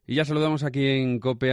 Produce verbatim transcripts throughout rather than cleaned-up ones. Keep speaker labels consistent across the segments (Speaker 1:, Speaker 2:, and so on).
Speaker 1: Y ya saludamos aquí en COPE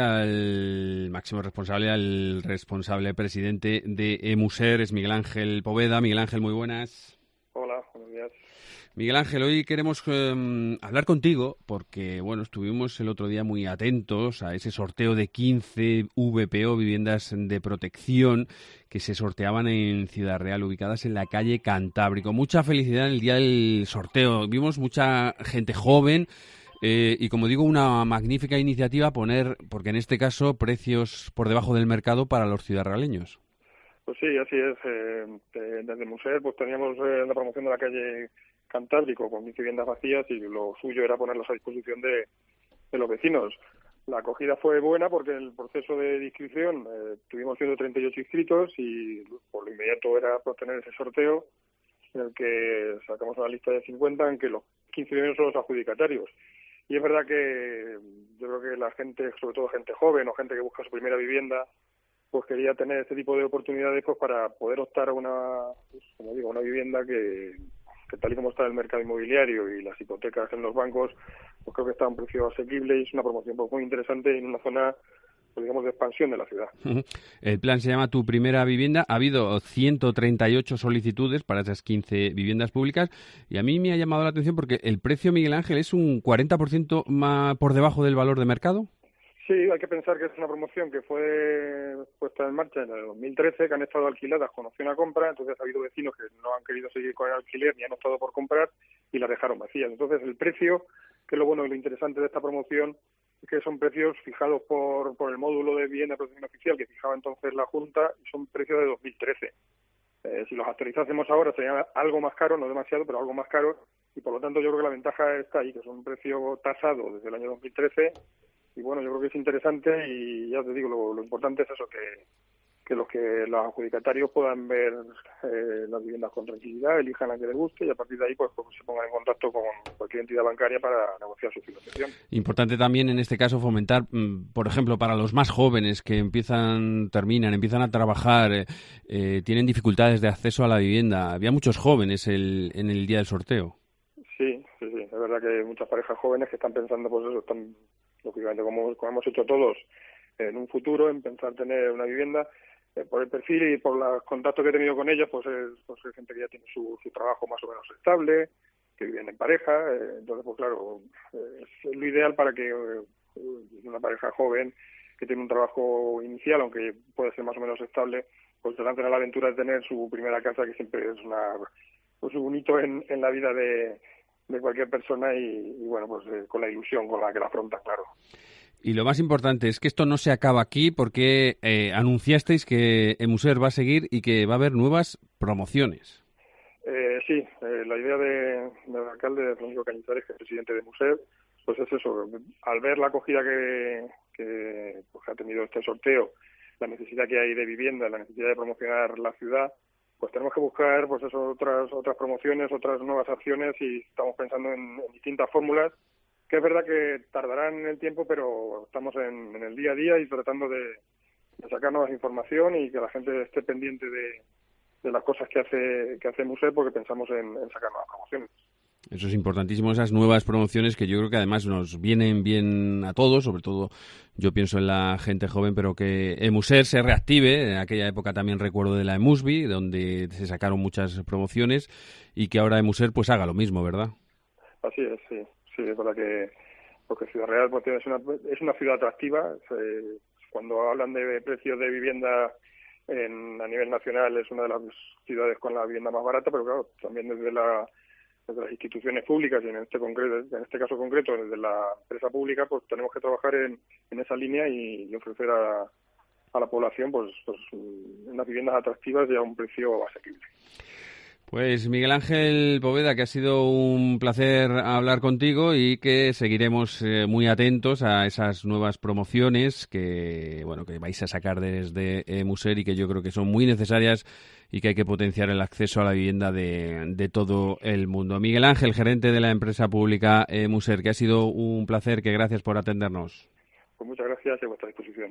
Speaker 1: al máximo responsable, al responsable presidente de Emuser, es Miguel Ángel Poveda. Miguel Ángel, muy buenas.
Speaker 2: Hola, buenos días.
Speaker 1: Miguel Ángel, hoy queremos eh, hablar contigo porque, bueno, estuvimos el otro día muy atentos a ese sorteo de quince V P O, viviendas de protección, que se sorteaban en Ciudad Real, ubicadas en la calle Cantábrico. Mucha felicidad en el día del sorteo. Vimos mucha gente joven eh, y, como digo, una magnífica iniciativa poner, porque en este caso, precios por debajo del mercado para los ciudadraleños.
Speaker 2: Pues sí, así es. Eh, desde Emuser pues teníamos eh, la promoción de la calle Cantábrico con quince viviendas vacías y lo suyo era ponerlas a disposición de, de los vecinos. La acogida fue buena porque en el proceso de inscripción eh, tuvimos ciento treinta y ocho inscritos y por lo inmediato era pues, tener ese sorteo en el que sacamos una lista de cincuenta en que los quince primeros son los adjudicatarios. Y es verdad que yo creo que la gente, sobre todo gente joven o gente que busca su primera vivienda, pues quería tener este tipo de oportunidades pues para poder optar a una, pues, como digo, una vivienda que, que tal y como está el mercado inmobiliario y las hipotecas en los bancos, pues creo que está a un precio asequible y es una promoción pues, muy interesante en una zona, pues, digamos, de expansión de la ciudad.
Speaker 1: El plan se llama Tu Primera Vivienda. Ha habido ciento treinta y ocho solicitudes para esas quince viviendas públicas y a mí me ha llamado la atención porque el precio, Miguel Ángel, es un cuarenta por ciento más por debajo del valor de mercado.
Speaker 2: Sí, hay que pensar que es una promoción que fue puesta en marcha en el dos mil trece, que han estado alquiladas con opción a compra, entonces ha habido vecinos que no han querido seguir con el alquiler ni han optado por comprar y las dejaron vacías. Entonces el precio, que es lo bueno y lo interesante de esta promoción, es que son precios fijados por, por el módulo de vivienda de protección oficial que fijaba entonces la Junta y son precios de dos mil trece. Eh, si los actualizásemos ahora sería algo más caro, no demasiado, pero algo más caro, y por lo tanto yo creo que la ventaja está ahí, que es un precio tasado desde el año dos mil trece. Y bueno, yo creo que es interesante y ya te digo, lo, lo importante es eso, que, que los que los adjudicatarios puedan ver eh, las viviendas con tranquilidad, elijan la que les guste y a partir de ahí pues, pues se pongan en contacto con cualquier entidad bancaria para negociar su financiación.
Speaker 1: Importante también en este caso fomentar, por ejemplo, para los más jóvenes que empiezan, terminan, empiezan a trabajar, eh, eh, tienen dificultades de acceso a la vivienda. Había muchos jóvenes el, en el día del sorteo.
Speaker 2: Sí, sí, sí, es verdad que hay muchas parejas jóvenes que están pensando, pues eso, están lógicamente, como, como hemos hecho todos en un futuro, en pensar tener una vivienda. Eh, por el perfil y por los contactos que he tenido con ellos, pues es, pues es gente que ya tiene su, su trabajo más o menos estable, que viven en pareja, eh, entonces, pues claro, eh, es lo ideal para que eh, una pareja joven que tiene un trabajo inicial, aunque puede ser más o menos estable, pues se lancen a la aventura de tener su primera casa, que siempre es una pues un hito en, en la vida de de cualquier persona y, y bueno, pues eh, con la ilusión con la que la afronta, claro.
Speaker 1: Y lo más importante es que esto no se acaba aquí porque eh, anunciasteis que Emuser va a seguir y que va a haber nuevas promociones.
Speaker 2: Eh, sí, eh, la idea de, del alcalde de Francisco Cañizares, que es presidente de Emuser, pues es eso, al ver la acogida que, que pues, ha tenido este sorteo, la necesidad que hay de vivienda, la necesidad de promocionar la ciudad, pues tenemos que buscar pues eso, otras otras promociones, otras nuevas acciones y estamos pensando en, en distintas fórmulas, que es verdad que tardarán en el tiempo, pero estamos en, en el día a día y tratando de, de sacar nuevas información y que la gente esté pendiente de, de las cosas que hace que hace Emuser, porque pensamos en, en sacar nuevas promociones.
Speaker 1: Eso es importantísimo, esas nuevas promociones que yo creo que además nos vienen bien a todos, sobre todo yo pienso en la gente joven, pero que Emuser se reactive. En aquella época también recuerdo de la Emusbi, donde se sacaron muchas promociones y que ahora Emuser pues haga lo mismo, ¿verdad?
Speaker 2: Así es, sí, sí, es verdad que porque Ciudad Real pues, es, una, es una ciudad atractiva. Se, cuando hablan de precios de vivienda en, a nivel nacional es una de las ciudades con la vivienda más barata, pero claro, también desde la desde las instituciones públicas y en este concreto, en este caso concreto desde la empresa pública, pues tenemos que trabajar en, en esa línea y, y ofrecer a, a la población pues, pues unas viviendas atractivas y a un precio asequible.
Speaker 1: Pues Miguel Ángel Poveda, que ha sido un placer hablar contigo y que seguiremos eh, muy atentos a esas nuevas promociones que bueno que vais a sacar desde Emuser y que yo creo que son muy necesarias y que hay que potenciar el acceso a la vivienda de, de todo el mundo. Miguel Ángel, gerente de la empresa pública Emuser, que ha sido un placer, que gracias por atendernos.
Speaker 2: Pues muchas gracias y a vuestra disposición.